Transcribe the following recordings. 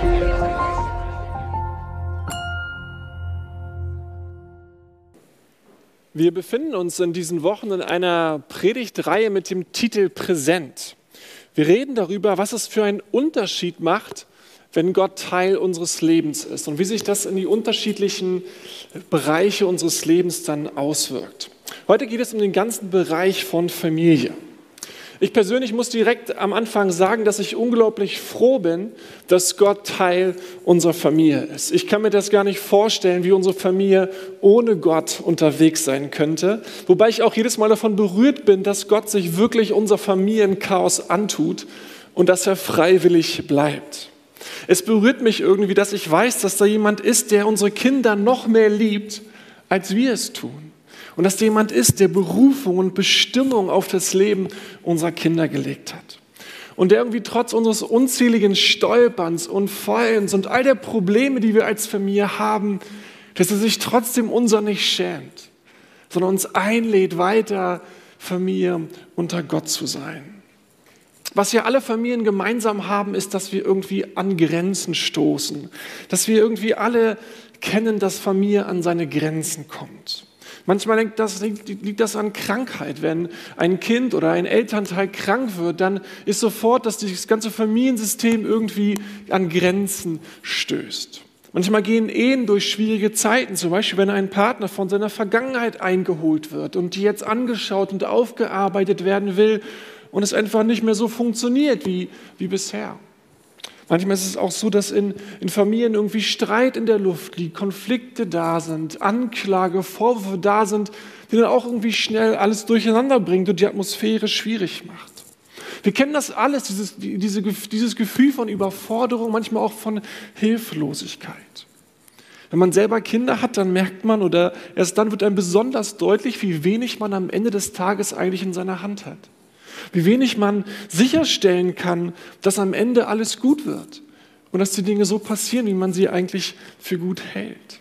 Wir befinden uns in diesen Wochen in einer Predigtreihe mit dem Titel Präsent. Wir reden darüber, was es für einen Unterschied macht, wenn Gott Teil unseres Lebens ist und wie sich das in die unterschiedlichen Bereiche unseres Lebens dann auswirkt. Heute geht es um den ganzen Bereich von Familie. Ich persönlich muss direkt am Anfang sagen, dass ich unglaublich froh bin, dass Gott Teil unserer Familie ist. Ich kann mir das gar nicht vorstellen, wie unsere Familie ohne Gott unterwegs sein könnte. Wobei ich auch jedes Mal davon berührt bin, dass Gott sich wirklich unser Familienchaos antut und dass er freiwillig bleibt. Es berührt mich irgendwie, dass ich weiß, dass da jemand ist, der unsere Kinder noch mehr liebt, als wir es tun. Und dass jemand ist, der Berufung und Bestimmung auf das Leben unserer Kinder gelegt hat. Und der irgendwie trotz unseres unzähligen Stolperns und Fallens und all der Probleme, die wir als Familie haben, dass er sich trotzdem unser nicht schämt, sondern uns einlädt, weiter Familie unter Gott zu sein. Was ja alle Familien gemeinsam haben, ist, dass wir irgendwie an Grenzen stoßen. Dass wir irgendwie alle kennen, dass Familie an seine Grenzen kommt. Manchmal liegt das an Krankheit. Wenn ein Kind oder ein Elternteil krank wird, dann ist sofort, dass das ganze Familiensystem irgendwie an Grenzen stößt. Manchmal gehen Ehen durch schwierige Zeiten, zum Beispiel wenn ein Partner von seiner Vergangenheit eingeholt wird und die jetzt angeschaut und aufgearbeitet werden will und es einfach nicht mehr so funktioniert wie bisher. Manchmal ist es auch so, dass in Familien irgendwie Streit in der Luft liegt, Konflikte da sind, Anklage, Vorwürfe da sind, die dann auch irgendwie schnell alles durcheinander bringt und die Atmosphäre schwierig macht. Wir kennen das alles, dieses Gefühl von Überforderung, manchmal auch von Hilflosigkeit. Wenn man selber Kinder hat, dann merkt man oder erst dann wird einem besonders deutlich, wie wenig man am Ende des Tages eigentlich in seiner Hand hat. Wie wenig man sicherstellen kann, dass am Ende alles gut wird und dass die Dinge so passieren, wie man sie eigentlich für gut hält.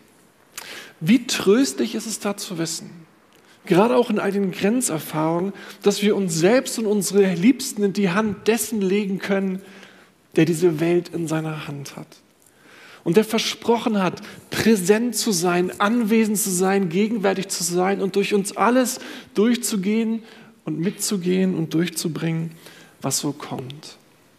Wie tröstlich ist es da zu wissen, gerade auch in all den Grenzerfahrungen, dass wir uns selbst und unsere Liebsten in die Hand dessen legen können, der diese Welt in seiner Hand hat. Und der versprochen hat, präsent zu sein, anwesend zu sein, gegenwärtig zu sein und durch uns alles durchzugehen und mitzugehen und durchzubringen, was so kommt.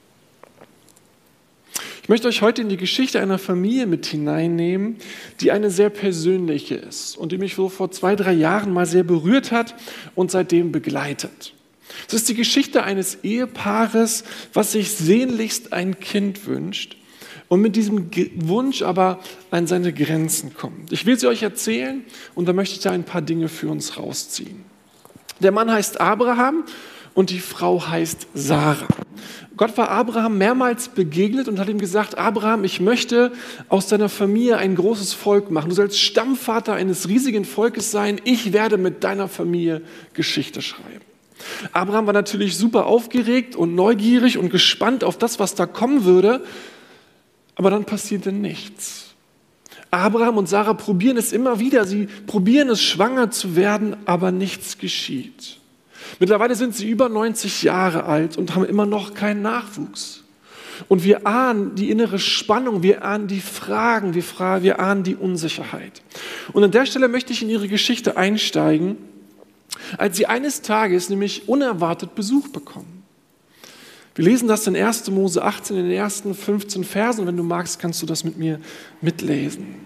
Ich möchte euch heute in die Geschichte einer Familie mit hineinnehmen, die eine sehr persönliche ist und die mich so vor 2-3 Jahren mal sehr berührt hat und seitdem begleitet. Es ist die Geschichte eines Ehepaares, was sich sehnlichst ein Kind wünscht und mit diesem Wunsch aber an seine Grenzen kommt. Ich will sie euch erzählen und da möchte ich da ein paar Dinge für uns rausziehen. Der Mann heißt Abraham und die Frau heißt Sarah. Gott war Abraham mehrmals begegnet und hat ihm gesagt, Abraham, ich möchte aus deiner Familie ein großes Volk machen. Du sollst Stammvater eines riesigen Volkes sein. Ich werde mit deiner Familie Geschichte schreiben. Abraham war natürlich super aufgeregt und neugierig und gespannt auf das, was da kommen würde. Aber dann passierte nichts. Abraham und Sarah probieren es immer wieder. Sie probieren es, schwanger zu werden, aber nichts geschieht. Mittlerweile sind sie über 90 Jahre alt und haben immer noch keinen Nachwuchs. Und wir ahnen die innere Spannung, wir ahnen die Fragen, wir ahnen die Unsicherheit. Und an der Stelle möchte ich in ihre Geschichte einsteigen, als sie eines Tages nämlich unerwartet Besuch bekommen. Wir lesen das in 1. Mose 18, in den ersten 15 Versen. Wenn du magst, kannst du das mit mir mitlesen.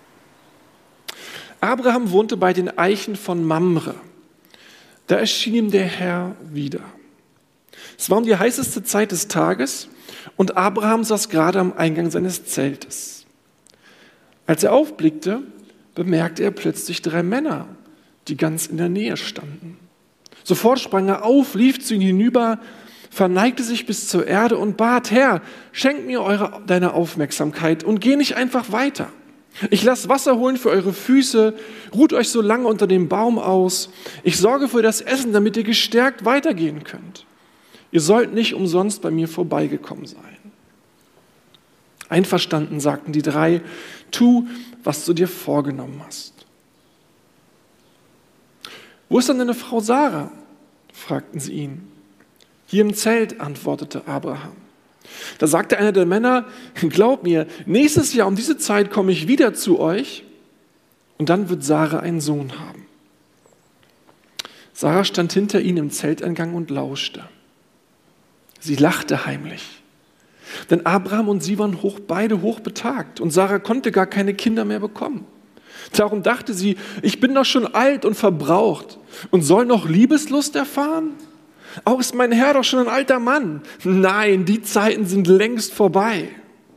Abraham wohnte bei den Eichen von Mamre. Da erschien ihm der Herr wieder. Es war um die heißeste Zeit des Tages und Abraham saß gerade am Eingang seines Zeltes. Als er aufblickte, bemerkte er plötzlich 3 Männer, die ganz in der Nähe standen. Sofort sprang er auf, lief zu ihnen hinüber, verneigte sich bis zur Erde und bat, Herr, schenkt mir deine Aufmerksamkeit und geh nicht einfach weiter. Ich lasse Wasser holen für eure Füße, ruht euch so lange unter dem Baum aus. Ich sorge für das Essen, damit ihr gestärkt weitergehen könnt. Ihr sollt nicht umsonst bei mir vorbeigekommen sein. Einverstanden, sagten die 3, tu, was du dir vorgenommen hast. Wo ist denn deine Frau Sarah? Fragten sie ihn. Hier im Zelt, antwortete Abraham. Da sagte einer der Männer, glaub mir, nächstes Jahr um diese Zeit komme ich wieder zu euch und dann wird Sarah einen Sohn haben. Sarah stand hinter ihnen im Zelteingang und lauschte. Sie lachte heimlich, denn Abraham und sie waren beide hochbetagt und Sarah konnte gar keine Kinder mehr bekommen. Darum dachte sie, ich bin doch schon alt und verbraucht und soll noch Liebeslust erfahren? Auch ist mein Herr doch schon ein alter Mann. Nein, die Zeiten sind längst vorbei.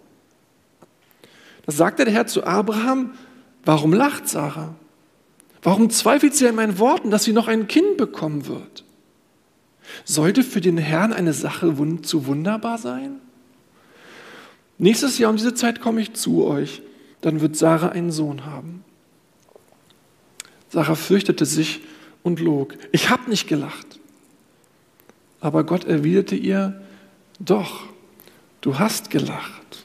Da sagte der Herr zu Abraham, warum lacht Sarah? Warum zweifelt sie an meinen Worten, dass sie noch ein Kind bekommen wird? Sollte für den Herrn eine Sache zu wunderbar sein? Nächstes Jahr um diese Zeit komme ich zu euch, dann wird Sarah einen Sohn haben. Sarah fürchtete sich und log. Ich habe nicht gelacht. Aber Gott erwiderte ihr, doch, du hast gelacht.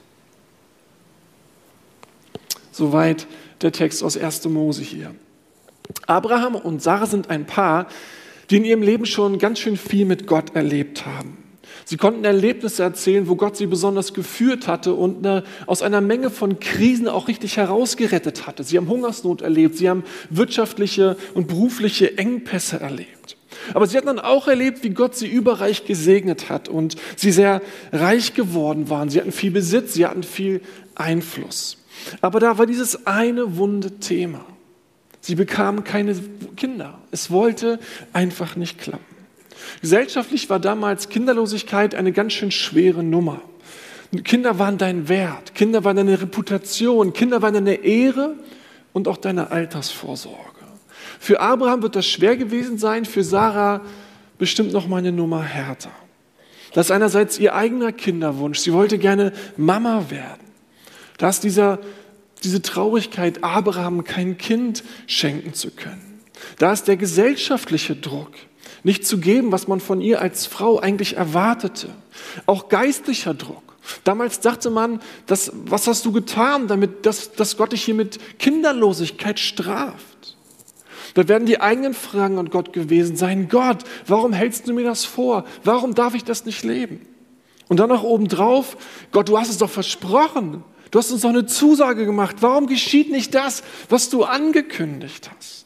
Soweit der Text aus 1. Mose hier. Abraham und Sarah sind ein Paar, die in ihrem Leben schon ganz schön viel mit Gott erlebt haben. Sie konnten Erlebnisse erzählen, wo Gott sie besonders geführt hatte und aus einer Menge von Krisen auch richtig herausgerettet hatte. Sie haben Hungersnot erlebt, sie haben wirtschaftliche und berufliche Engpässe erlebt. Aber sie hatten dann auch erlebt, wie Gott sie überreich gesegnet hat und sie sehr reich geworden waren. Sie hatten viel Besitz, sie hatten viel Einfluss. Aber da war dieses eine wunde Thema. Sie bekamen keine Kinder. Es wollte einfach nicht klappen. Gesellschaftlich war damals Kinderlosigkeit eine ganz schön schwere Nummer. Kinder waren dein Wert, Kinder waren deine Reputation, Kinder waren deine Ehre und auch deine Altersvorsorge. Für Abraham wird das schwer gewesen sein, für Sarah bestimmt noch mal eine Nummer härter. Das ist einerseits ihr eigener Kinderwunsch, sie wollte gerne Mama werden. Da ist diese Traurigkeit, Abraham kein Kind schenken zu können. Da ist der gesellschaftliche Druck, nicht zu geben, was man von ihr als Frau eigentlich erwartete. Auch geistlicher Druck. Damals dachte man, was hast du getan, dass Gott dich hier mit Kinderlosigkeit straft? Da werden die eigenen Fragen an Gott gewesen sein. Gott, warum hältst du mir das vor? Warum darf ich das nicht leben? Und dann noch obendrauf, Gott, du hast es doch versprochen. Du hast uns doch eine Zusage gemacht. Warum geschieht nicht das, was du angekündigt hast?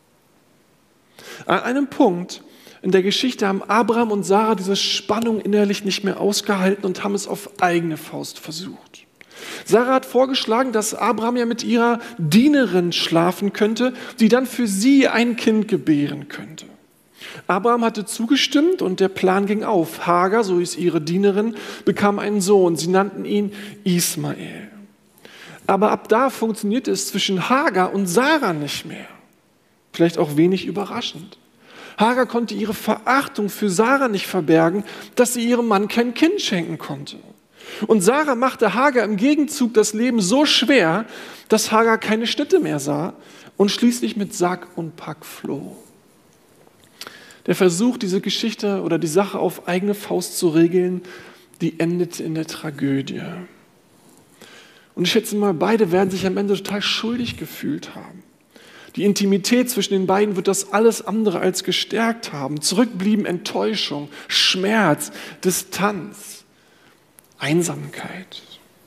An einem Punkt in der Geschichte haben Abraham und Sarah diese Spannung innerlich nicht mehr ausgehalten und haben es auf eigene Faust versucht. Sarah hat vorgeschlagen, dass Abraham ja mit ihrer Dienerin schlafen könnte, die dann für sie ein Kind gebären könnte. Abraham hatte zugestimmt und der Plan ging auf. Hagar, so hieß ihre Dienerin, bekam einen Sohn. Sie nannten ihn Ismael. Aber ab da funktionierte es zwischen Hagar und Sarah nicht mehr. Vielleicht auch wenig überraschend. Hagar konnte ihre Verachtung für Sarah nicht verbergen, dass sie ihrem Mann kein Kind schenken konnte. Und Sarah machte Hagar im Gegenzug das Leben so schwer, dass Hagar keine Schnitte mehr sah und schließlich mit Sack und Pack floh. Der Versuch, diese Geschichte oder die Sache auf eigene Faust zu regeln, die endete in der Tragödie. Und ich schätze mal, beide werden sich am Ende total schuldig gefühlt haben. Die Intimität zwischen den beiden wird das alles andere als gestärkt haben. Zurückblieben Enttäuschung, Schmerz, Distanz, Einsamkeit.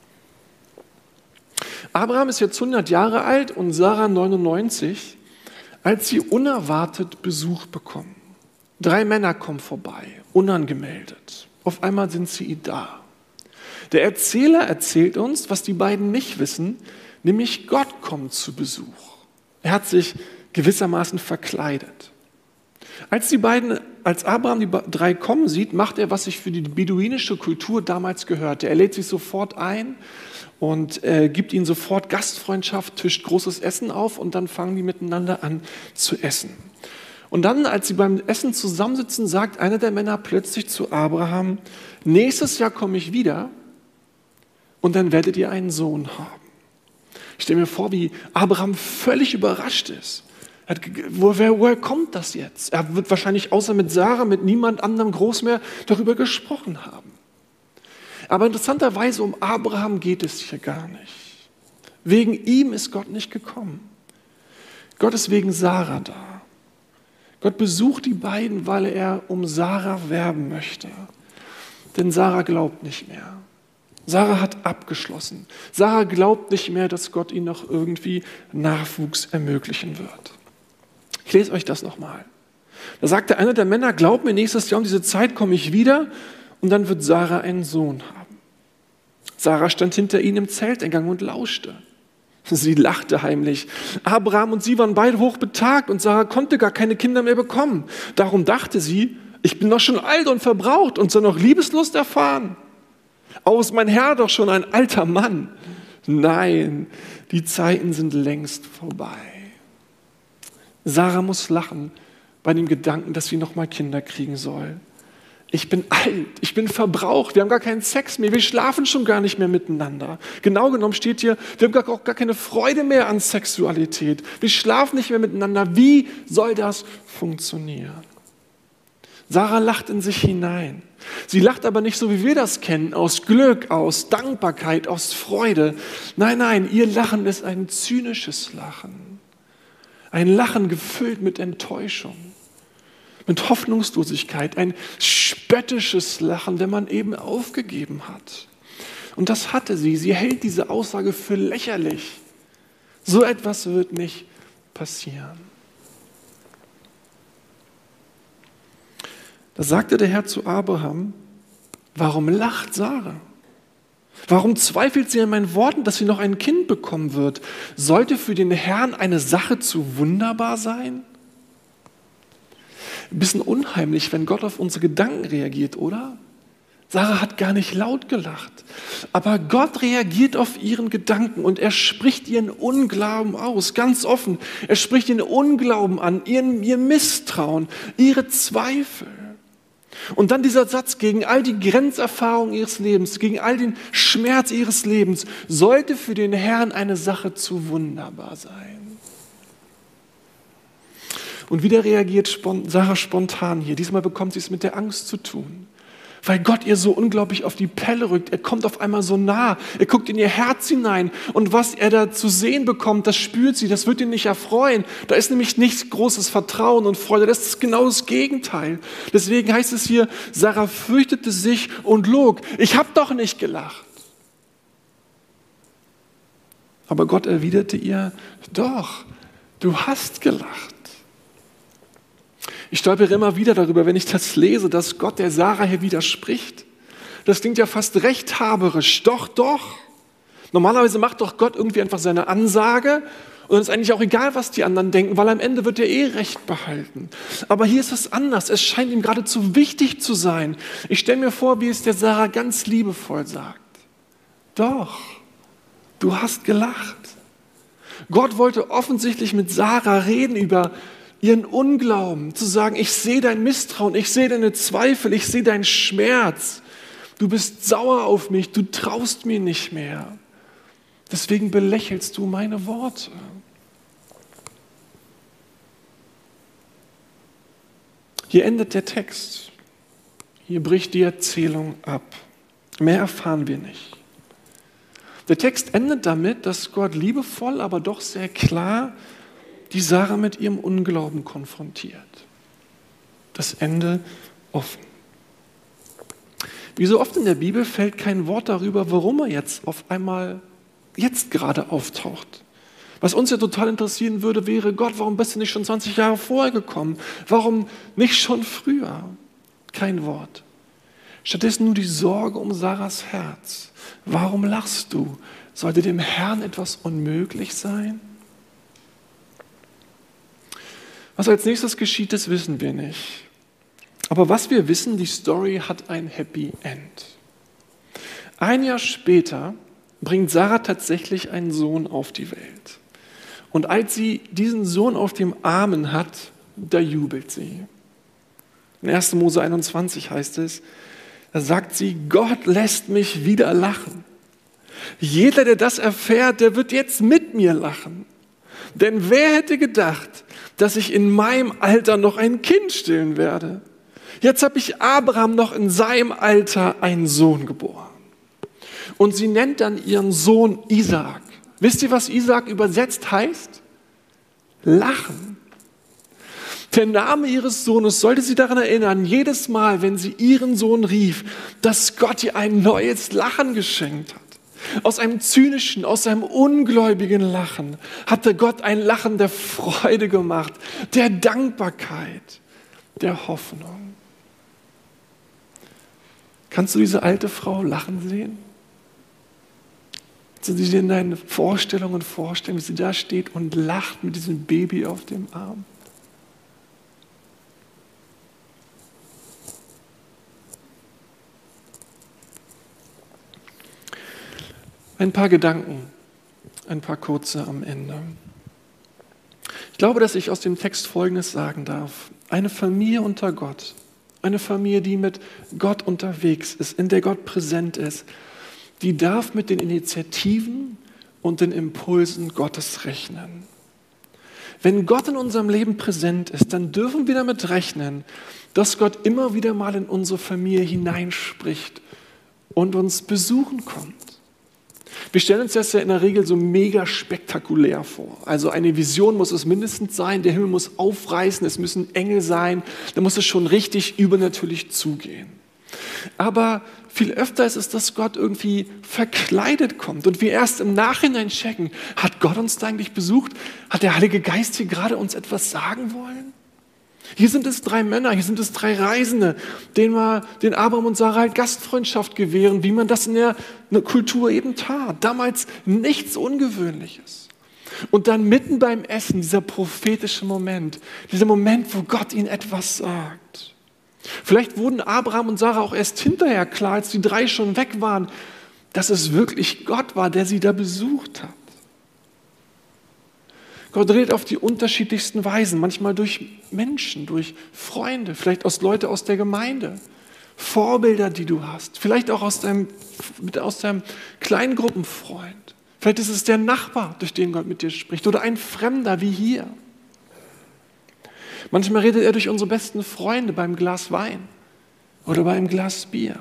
Abraham ist jetzt 100 Jahre alt und Sarah 99, als sie unerwartet Besuch bekommen. 3 Männer kommen vorbei, unangemeldet. Auf einmal sind sie da. Der Erzähler erzählt uns, was die beiden nicht wissen, nämlich Gott kommt zu Besuch. Er hat sich gewissermaßen verkleidet. Als Abraham die 3 kommen sieht, macht er, was sich für die beduinische Kultur damals gehörte. Er lädt sich sofort ein und gibt ihnen sofort Gastfreundschaft, tischt großes Essen auf und dann fangen die miteinander an zu essen. Und dann, als sie beim Essen zusammensitzen, sagt einer der Männer plötzlich zu Abraham, nächstes Jahr komme ich wieder und dann werdet ihr einen Sohn haben. Ich stelle mir vor, wie Abraham völlig überrascht ist. Woher kommt das jetzt? Er wird wahrscheinlich außer mit Sarah, mit niemand anderem groß mehr darüber gesprochen haben. Aber interessanterweise um Abraham geht es hier gar nicht. Wegen ihm ist Gott nicht gekommen. Gott ist wegen Sarah da. Gott besucht die beiden, weil er um Sarah werben möchte. Denn Sarah glaubt nicht mehr. Sarah hat abgeschlossen. Sarah glaubt nicht mehr, dass Gott ihnen noch irgendwie Nachwuchs ermöglichen wird. Ich lese euch das nochmal. Da sagte einer der Männer, glaub mir, nächstes Jahr um diese Zeit komme ich wieder und dann wird Sarah einen Sohn haben. Sarah stand hinter ihnen im Zelteingang und lauschte. Sie lachte heimlich. Abraham und sie waren beide hochbetagt und Sarah konnte gar keine Kinder mehr bekommen. Darum dachte sie, ich bin doch schon alt und verbraucht und soll noch Liebeslust erfahren. Ist mein Herr doch schon ein alter Mann? Nein, die Zeiten sind längst vorbei. Sarah muss lachen bei dem Gedanken, dass sie noch mal Kinder kriegen soll. Ich bin alt, ich bin verbraucht, wir haben gar keinen Sex mehr, wir schlafen schon gar nicht mehr miteinander. Genau genommen steht hier, wir haben auch gar keine Freude mehr an Sexualität. Wir schlafen nicht mehr miteinander. Wie soll das funktionieren? Sarah lacht in sich hinein. Sie lacht aber nicht so, wie wir das kennen, aus Glück, aus Dankbarkeit, aus Freude. Nein, ihr Lachen ist ein zynisches Lachen. Ein Lachen gefüllt mit Enttäuschung, mit Hoffnungslosigkeit, ein spöttisches Lachen, wenn man eben aufgegeben hat. Und das hatte sie. Sie hält diese Aussage für lächerlich. So etwas wird nicht passieren. Da sagte der Herr zu Abraham, warum lacht Sarah? Warum zweifelt sie an meinen Worten, dass sie noch ein Kind bekommen wird? Sollte für den Herrn eine Sache zu wunderbar sein? Ein bisschen unheimlich, wenn Gott auf unsere Gedanken reagiert, oder? Sarah hat gar nicht laut gelacht, aber Gott reagiert auf ihren Gedanken und er spricht ihren Unglauben aus, ganz offen. Er spricht ihren Unglauben an, ihr Misstrauen, ihre Zweifel. Und dann dieser Satz, gegen all die Grenzerfahrungen ihres Lebens, gegen all den Schmerz ihres Lebens, sollte für den Herrn eine Sache zu wunderbar sein. Und wieder reagiert Sarah spontan hier. Diesmal bekommt sie es mit der Angst zu tun. Weil Gott ihr so unglaublich auf die Pelle rückt. Er kommt auf einmal so nah. Er guckt in ihr Herz hinein. Und was er da zu sehen bekommt, das spürt sie. Das wird ihn nicht erfreuen. Da ist nämlich nichts großes Vertrauen und Freude. Das ist genau das Gegenteil. Deswegen heißt es hier, Sarah fürchtete sich und log. Ich habe doch nicht gelacht. Aber Gott erwiderte ihr, doch, du hast gelacht. Ich stolpere immer wieder darüber, wenn ich das lese, dass Gott der Sarah hier widerspricht. Das klingt ja fast rechthaberisch. Doch. Normalerweise macht doch Gott irgendwie einfach seine Ansage und es ist eigentlich auch egal, was die anderen denken, weil am Ende wird er Recht behalten. Aber hier ist es anders. Es scheint ihm geradezu wichtig zu sein. Ich stelle mir vor, wie es der Sarah ganz liebevoll sagt. Doch, du hast gelacht. Gott wollte offensichtlich mit Sarah reden über ihren Unglauben, zu sagen, ich sehe dein Misstrauen, ich sehe deine Zweifel, ich sehe deinen Schmerz. Du bist sauer auf mich, du traust mir nicht mehr. Deswegen belächelst du meine Worte. Hier endet der Text. Hier bricht die Erzählung ab. Mehr erfahren wir nicht. Der Text endet damit, dass Gott liebevoll, aber doch sehr klar die Sarah mit ihrem Unglauben konfrontiert. Das Ende offen. Wie so oft in der Bibel fällt kein Wort darüber, warum er jetzt auf einmal gerade auftaucht. Was uns ja total interessieren würde, wäre, Gott, warum bist du nicht schon 20 Jahre vorher gekommen? Warum nicht schon früher? Kein Wort. Stattdessen nur die Sorge um Sarahs Herz. Warum lachst du? Sollte dem Herrn etwas unmöglich sein? Was als nächstes geschieht, das wissen wir nicht. Aber was wir wissen, die Story hat ein Happy End. Ein Jahr später bringt Sarah tatsächlich einen Sohn auf die Welt. Und als sie diesen Sohn auf dem Armen hat, da jubelt sie. In 1. Mose 21 heißt es, da sagt sie, Gott lässt mich wieder lachen. Jeder, der das erfährt, der wird jetzt mit mir lachen. Denn wer hätte gedacht, dass ich in meinem Alter noch ein Kind stillen werde? Jetzt habe ich Abraham noch in seinem Alter einen Sohn geboren. Und sie nennt dann ihren Sohn Isaak. Wisst ihr, was Isaak übersetzt heißt? Lachen. Der Name ihres Sohnes sollte sie daran erinnern, jedes Mal, wenn sie ihren Sohn rief, dass Gott ihr ein neues Lachen geschenkt hat. Aus einem zynischen, aus einem ungläubigen Lachen hatte Gott ein Lachen der Freude gemacht, der Dankbarkeit, der Hoffnung. Kannst du diese alte Frau lachen sehen? Kannst du dir in deinen Vorstellungen vorstellen, wie sie da steht und lacht mit diesem Baby auf dem Arm? Ein paar Gedanken, ein paar kurze am Ende. Ich glaube, dass ich aus dem Text Folgendes sagen darf. Eine Familie unter Gott, eine Familie, die mit Gott unterwegs ist, in der Gott präsent ist, die darf mit den Initiativen und den Impulsen Gottes rechnen. Wenn Gott in unserem Leben präsent ist, dann dürfen wir damit rechnen, dass Gott immer wieder mal in unsere Familie hineinspricht und uns besuchen kommt. Wir stellen uns das ja in der Regel so mega spektakulär vor. Also eine Vision muss es mindestens sein, der Himmel muss aufreißen, es müssen Engel sein, da muss es schon richtig übernatürlich zugehen. Aber viel öfter ist es, dass Gott irgendwie verkleidet kommt und wir erst im Nachhinein checken, hat Gott uns da eigentlich besucht? Hat der Heilige Geist hier gerade uns etwas sagen wollen? Hier sind es 3 Männer, hier sind es 3 Reisende, denen Abraham und Sarah halt Gastfreundschaft gewähren, wie man das in der Kultur eben tat. Damals nichts Ungewöhnliches. Und dann mitten beim Essen dieser prophetische Moment, dieser Moment, wo Gott ihnen etwas sagt. Vielleicht wurden Abraham und Sarah auch erst hinterher klar, als die 3 schon weg waren, dass es wirklich Gott war, der sie da besucht hat. Gott redet auf die unterschiedlichsten Weisen, manchmal durch Menschen, durch Freunde, vielleicht Leute aus der Gemeinde, Vorbilder, die du hast, vielleicht auch aus deinem Kleingruppenfreund. Vielleicht ist es der Nachbar, durch den Gott mit dir spricht, oder ein Fremder wie hier. Manchmal redet er durch unsere besten Freunde beim Glas Wein oder beim Glas Bier.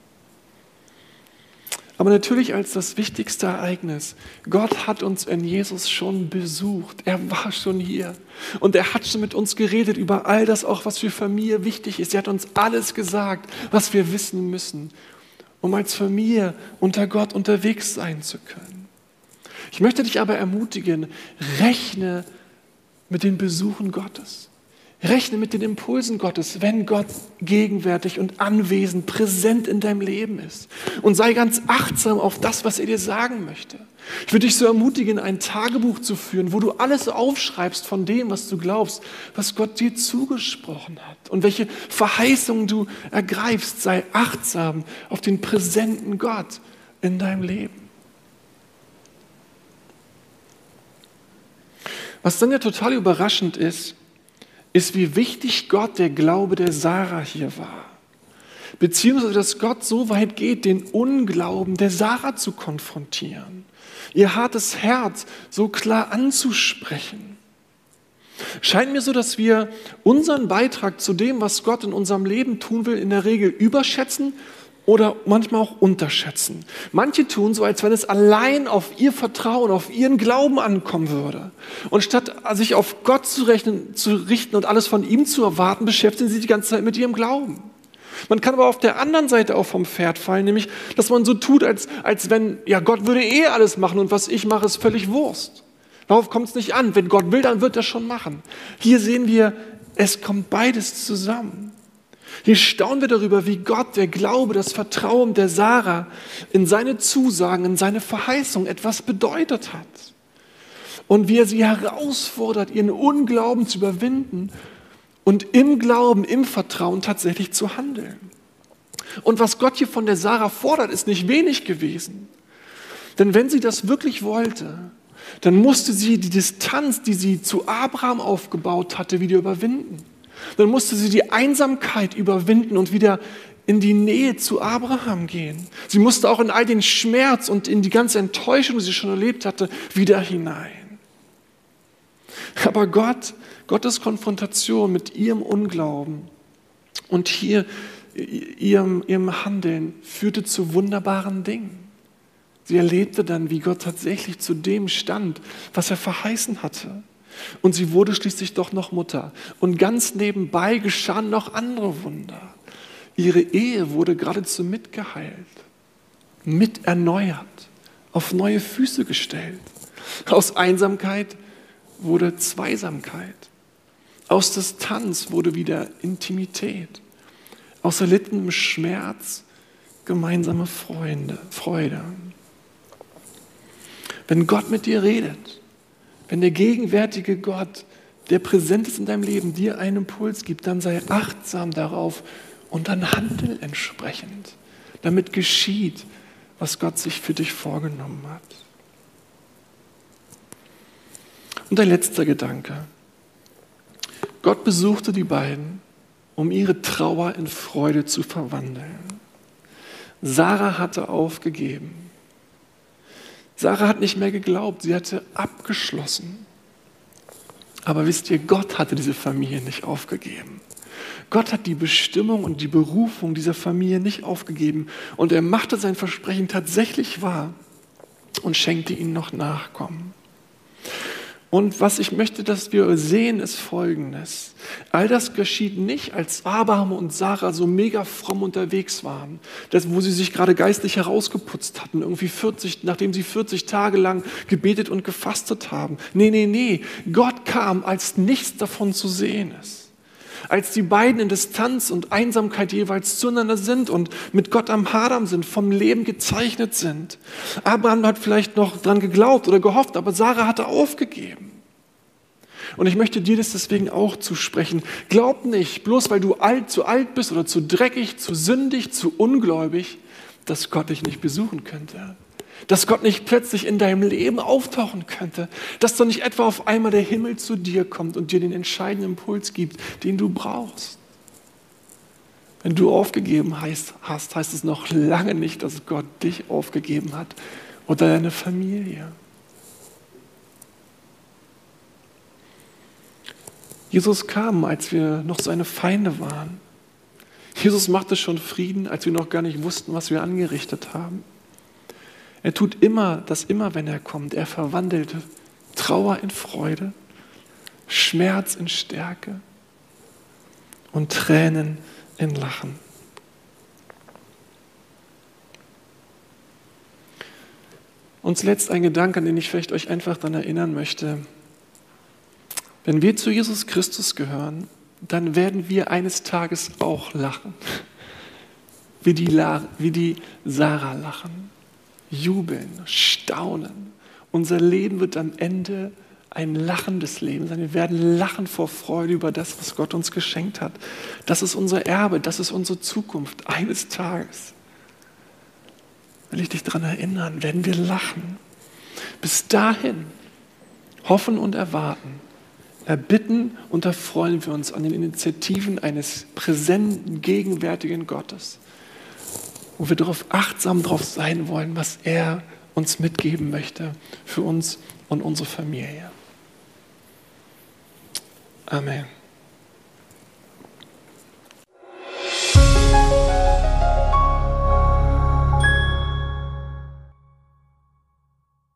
Aber natürlich als das wichtigste Ereignis, Gott hat uns in Jesus schon besucht. Er war schon hier und er hat schon mit uns geredet über all das auch, was für Familie wichtig ist. Er hat uns alles gesagt, was wir wissen müssen, um als Familie unter Gott unterwegs sein zu können. Ich möchte dich aber ermutigen, rechne mit den Besuchen Gottes. Rechne mit den Impulsen Gottes, wenn Gott gegenwärtig und anwesend, präsent in deinem Leben ist. Und sei ganz achtsam auf das, was er dir sagen möchte. Ich würde dich so ermutigen, ein Tagebuch zu führen, wo du alles aufschreibst von dem, was du glaubst, was Gott dir zugesprochen hat und welche Verheißungen du ergreifst. Sei achtsam auf den präsenten Gott in deinem Leben. Was dann ja total überraschend ist, wie wichtig Gott der Glaube der Sarah hier war. Beziehungsweise, dass Gott so weit geht, den Unglauben der Sarah zu konfrontieren. Ihr hartes Herz so klar anzusprechen. Scheint mir so, dass wir unseren Beitrag zu dem, was Gott in unserem Leben tun will, in der Regel überschätzen oder manchmal auch unterschätzen. Manche tun so, als wenn es allein auf ihr Vertrauen, auf ihren Glauben ankommen würde. Und statt sich auf Gott zu richten und alles von ihm zu erwarten, beschäftigen sie sich die ganze Zeit mit ihrem Glauben. Man kann aber auf der anderen Seite auch vom Pferd fallen, nämlich, dass man so tut, als wenn, ja, Gott würde alles machen und was ich mache, ist völlig Wurst. Darauf kommt es nicht an. Wenn Gott will, dann wird er schon machen. Hier sehen wir, es kommt beides zusammen. Hier staunen wir darüber, wie Gott, der Glaube, das Vertrauen der Sarah in seine Zusagen, in seine Verheißung etwas bedeutet hat. Und wie er sie herausfordert, ihren Unglauben zu überwinden und im Glauben, im Vertrauen tatsächlich zu handeln. Und was Gott hier von der Sarah fordert, ist nicht wenig gewesen. Denn wenn sie das wirklich wollte, dann musste sie die Distanz, die sie zu Abraham aufgebaut hatte, wieder überwinden. Dann musste sie die Einsamkeit überwinden und wieder in die Nähe zu Abraham gehen. Sie musste auch in all den Schmerz und in die ganze Enttäuschung, die sie schon erlebt hatte, wieder hinein. Aber Gottes Konfrontation mit ihrem Unglauben und hier ihrem Handeln führte zu wunderbaren Dingen. Sie erlebte dann, wie Gott tatsächlich zu dem stand, was er verheißen hatte. Und sie wurde schließlich doch noch Mutter. Und ganz nebenbei geschahen noch andere Wunder. Ihre Ehe wurde geradezu mitgeheilt, mit erneuert, auf neue Füße gestellt. Aus Einsamkeit wurde Zweisamkeit. Aus Distanz wurde wieder Intimität. Aus erlittenem Schmerz gemeinsame Freude. Wenn Gott mit dir redet, wenn der gegenwärtige Gott, der präsent ist in deinem Leben, dir einen Impuls gibt, dann sei achtsam darauf und dann handel entsprechend, damit geschieht, was Gott sich für dich vorgenommen hat. Und ein letzter Gedanke. Gott besuchte die beiden, um ihre Trauer in Freude zu verwandeln. Sarah hatte aufgegeben. Sarah hat nicht mehr geglaubt, sie hatte abgeschlossen. Aber wisst ihr, Gott hatte diese Familie nicht aufgegeben. Gott hat die Bestimmung und die Berufung dieser Familie nicht aufgegeben. Und er machte sein Versprechen tatsächlich wahr und schenkte ihnen noch Nachkommen. Und was ich möchte, dass wir sehen, ist Folgendes. All das geschieht nicht, als Abraham und Sarah so mega fromm unterwegs waren, wo sie sich gerade geistlich herausgeputzt hatten, nachdem sie 40 Tage lang gebetet und gefastet haben. Nee. Gott kam, als nichts davon zu sehen ist. Als die beiden in Distanz und Einsamkeit jeweils zueinander sind und mit Gott am Hadern sind, vom Leben gezeichnet sind. Abraham hat vielleicht noch dran geglaubt oder gehofft, aber Sarah hatte aufgegeben. Und ich möchte dir das deswegen auch zusprechen. Glaub nicht, bloß weil du zu alt bist oder zu dreckig, zu sündig, zu ungläubig, dass Gott dich nicht besuchen könnte. Dass Gott nicht plötzlich in deinem Leben auftauchen könnte. Dass doch nicht etwa auf einmal der Himmel zu dir kommt und dir den entscheidenden Impuls gibt, den du brauchst. Wenn du aufgegeben hast, heißt es noch lange nicht, dass Gott dich aufgegeben hat oder deine Familie. Jesus kam, als wir noch seine Feinde waren. Jesus machte schon Frieden, als wir noch gar nicht wussten, was wir angerichtet haben. Er tut immer, wenn er kommt. Er verwandelt Trauer in Freude, Schmerz in Stärke und Tränen in Lachen. Und zuletzt ein Gedanke, an den ich vielleicht euch einfach daran erinnern möchte. Wenn wir zu Jesus Christus gehören, dann werden wir eines Tages auch lachen. Wie die Sarah lachen. Jubeln, staunen. Unser Leben wird am Ende ein lachendes Leben sein. Wir werden lachen vor Freude über das, was Gott uns geschenkt hat. Das ist unser Erbe, das ist unsere Zukunft. Eines Tages, will ich dich daran erinnern, werden wir lachen. Bis dahin hoffen und erwarten, erbitten und erfreuen wir uns an den Initiativen eines präsenten, gegenwärtigen Gottes, wo wir achtsam drauf sein wollen, was er uns mitgeben möchte für uns und unsere Familie. Amen.